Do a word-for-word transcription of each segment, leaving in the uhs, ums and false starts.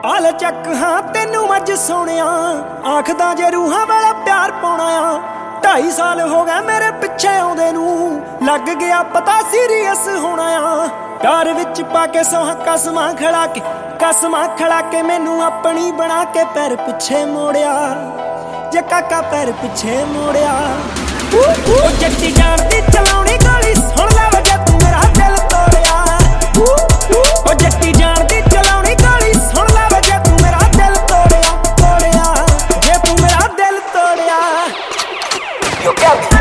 आल चक हाँ तेनू मज सोनिया आखदा जे रूहां वाला प्यार पाउणा आ। ढाई साल हो गए मेरे पिछे आउंदे नू लग गया पता सीरीयस होना आ। प्यार विच पाके सोहा कसमां खड़ा के कसमां खड़ा के मैनू अपनी बना के पैर पिछे मोड़िया जे काका पैर पिछे मोड़िया। ओ जट्टी जान दी चलाउणी गोली सुन ला वजे तू मेरा दिल तोड़िया। ओ जट्टी जान दी चलाउणी गोली सुन ला वजे तू मेरा दिल तोड़िया तोड़िया जे तू मेरा दिल तोड़िया। You got me.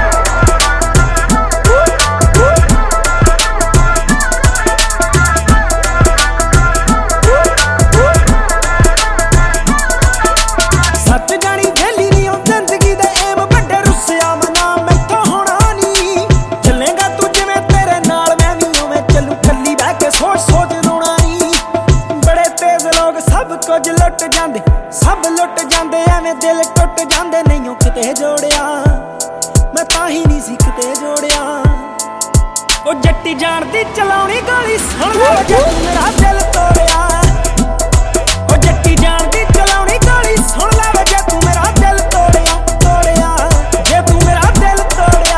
सच जानी झेली नहीं हो जिंदगी दे एम बड़े रुस्सिया मना मैथों होना नहीं। चलेगा तू जिवें तेरे नाल मैं भी उवें चलू कल्ली बह के सोच सोच रोना नहीं। बड़े तेज लोग सब कुछ लुट जांदे सब लुट जांदे एवें दिल टुट जांदे नहीं ओ किते जोड़िया मैं ताही नहीं सी किते जोड़िया। ओ जट्टी जान दी चलाउणी गोली सुन ला वजे तू मेरा दिल तोड़िया। ओ जट्टी जान दी चलाउणी गोली सुन ला वजे तू मेरा दिल तोड़िया तोड़िया जे तू मेरा दिल तोड़िया।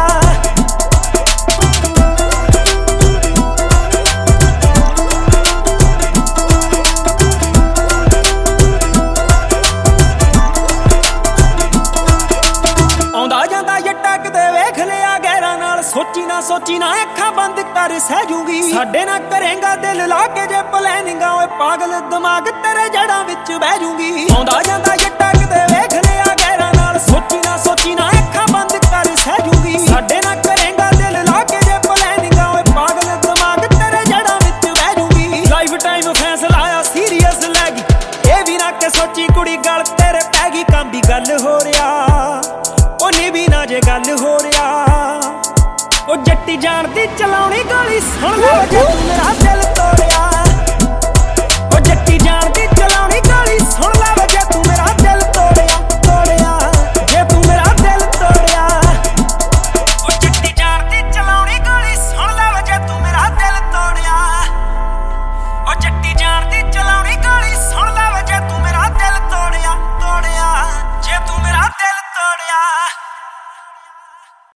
आउंदा जांदा जट्टा किते वेख लिया गैरां नाल सोची ना सोची ना अखां बंद कर सह जूंगी। साडे ना करेंगा दिल ला के जे प्लैनिंगा ओए पागल दिमाग तेरे जड़ां विच बह जूंगी। आउंदा जांदा जट्टा किते वेख लिया गैरां नाल सोची ना सोची ना अखां बंद कर सह जूंगी। साडे ना करेंगा दिल ला के जे प्लैनिंगा ओए पागल दिमाग तेरे जड़ां विच बह जूंगी। लाइफ टाइम फैसला आया सीरीयस लैगी ए भी ना के सोची कुड़ी गल तेरे पै गई काम दी गल हो रिया ओ नी भी ना जे गल हो रिया। ओ जट्टी जान दी चलाउणी गोली सुन ला वजे तू मेरा